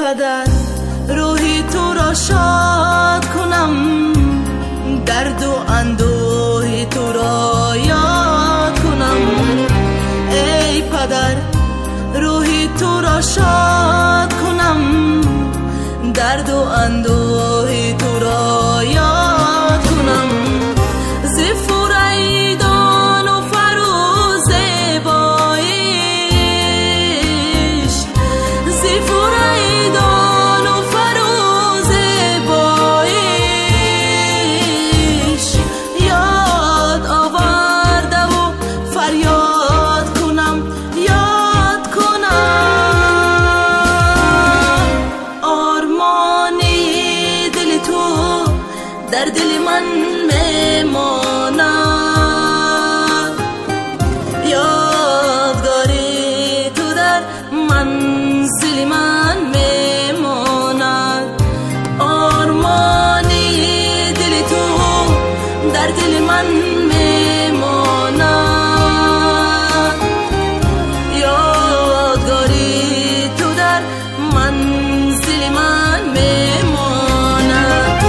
پدر روحی تو را شاد کنم، درد و اندوه تو را یاد کنم. ای پدر روحی تو را شاد کنم، درد و اندوه تو را یاد کنم. ز فریدان و فروز بایش، ز فریدان و فروز بایش یاد آورده و فریاد کنم، یاد کنم. آرمانی دل تو در دل من میماند، یادگاری تو در منزل من میماند. آرمانی دل تو در دل من میماند، یادگاری تو در منزل من میماند.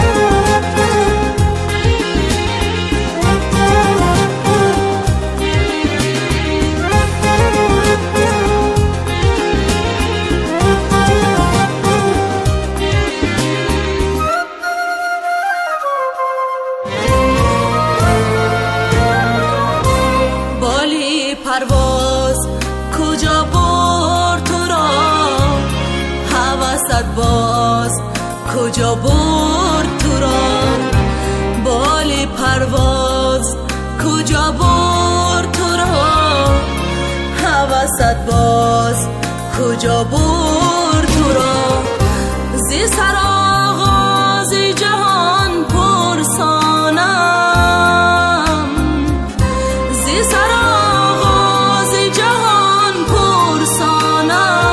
بالی پرواز کجا برد تو را، هوست باز کجا برد تو را. بالی پرواز کجا برد تو را، هوست باز کجا برد تو را. زی سرآغاز جهان پرسانم، زی سرآغاز جهان پرسانم.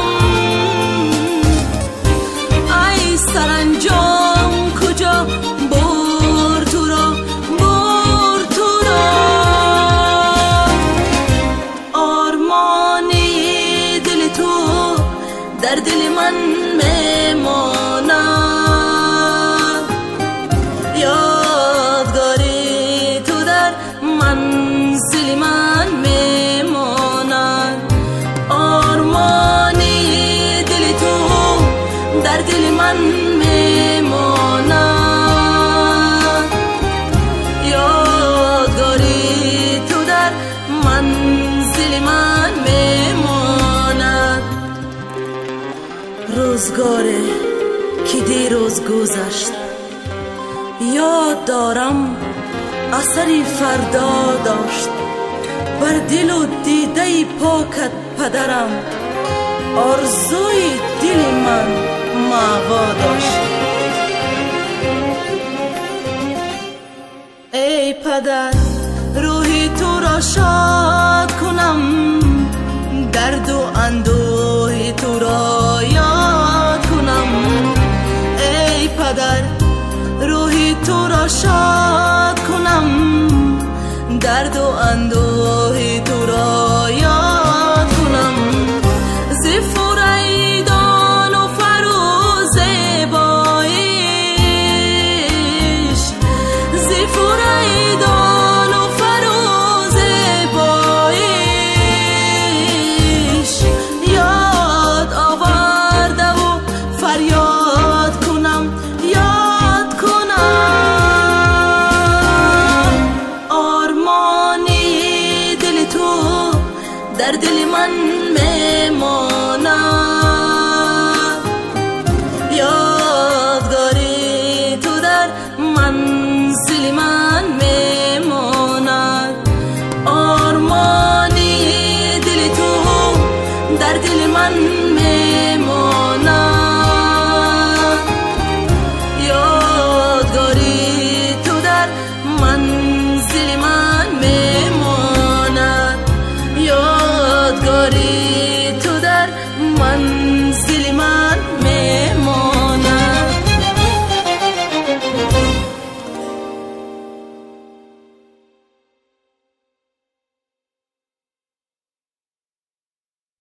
ای سرانجام کجا برد تو را، برد تو را. آرمانی دل تو در دل من میماند، یادگاری تو در منزل من میماند. آرمانی دل تو در دل من میماند، یادگاری تو در منزل من میماند. روزگاره که دیروز گذشت، یاد دارم اثری فردا داشت. بر دل و دیده پاکت پدرم، آرزوی دل من مأوا داشت. ای پدر روحی تو را شاد کنم، درد و اندوه تو را یاد کنم. ای پدر روحی تو را شاد کنم، درد و اندوه تو را یاد کنم. ز فریدان و فروز بایش، ز فریدان و فروز بایش یاد آورده و فریاد کنم، یاد کنم. آرمانی دل تو در دل من میماند، یادگاری تو در منزل من میماند. آرمانی دل تو در دل من